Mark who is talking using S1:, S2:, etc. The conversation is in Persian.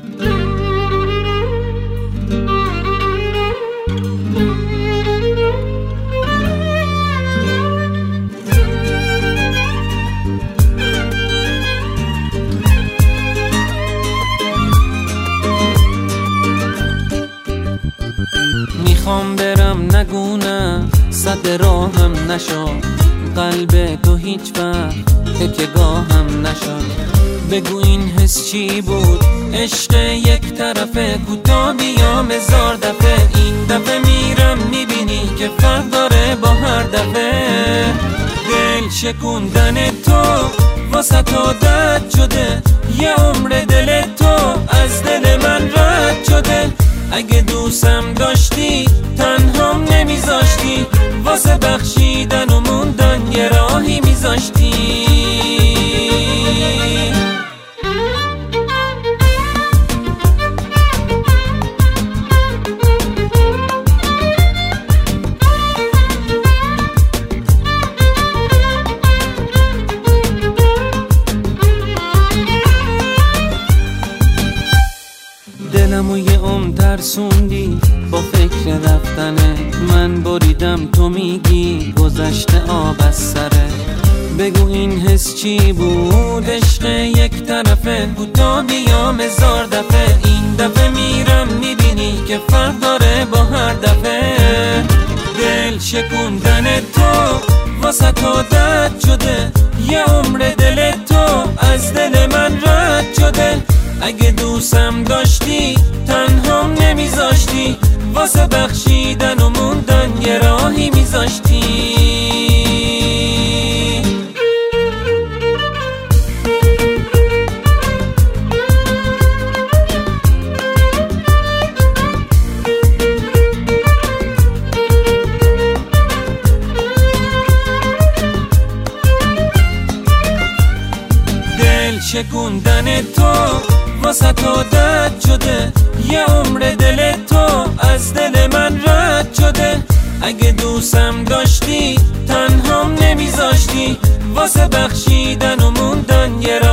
S1: میخوام برم نگونه صد راهم نشد، قلب تو هیچ وقت تکیه‌گاهم نشد. بگو این حس چی بود؟ عشق یک طرفه، کوتاه بیام هزار دفعه. این دفعه میرم میبینی که فرق داره با هر دفعه. دل شکوندن تو واسه تو عادت شده، یه عمر دل تو از دل من رد شده. اگه دوستم داشتی تنهام نمیذاشتی، واسه بخشیدن و موندن یه راهی میذاشتی. دلمو یه عمر ترسوندی با فکر رفتنه. من بریدم تو میگی گذشته آب از سره. بگو این حس چی بود؟ عشق یک طرفه، کوتاه بیام هزار دفعه. این دفعه میرم میبینی که فرق داره با هر دفعه. دل شکوندن تو واسه تو عادت شده، یه عمر دل تو از دل من رد شده. اگه دوستم داشتی تنهام نمیذاشتی، واسه بخشیدن و موندن یه راهی میذاشتی. دل شکوندن تو واسه تو عادت شده، یه عمر دل تو از دل من رد شده. اگه دوستم داشتی تنهام نمیذاشتی، واسه بخشیدن و موندن یه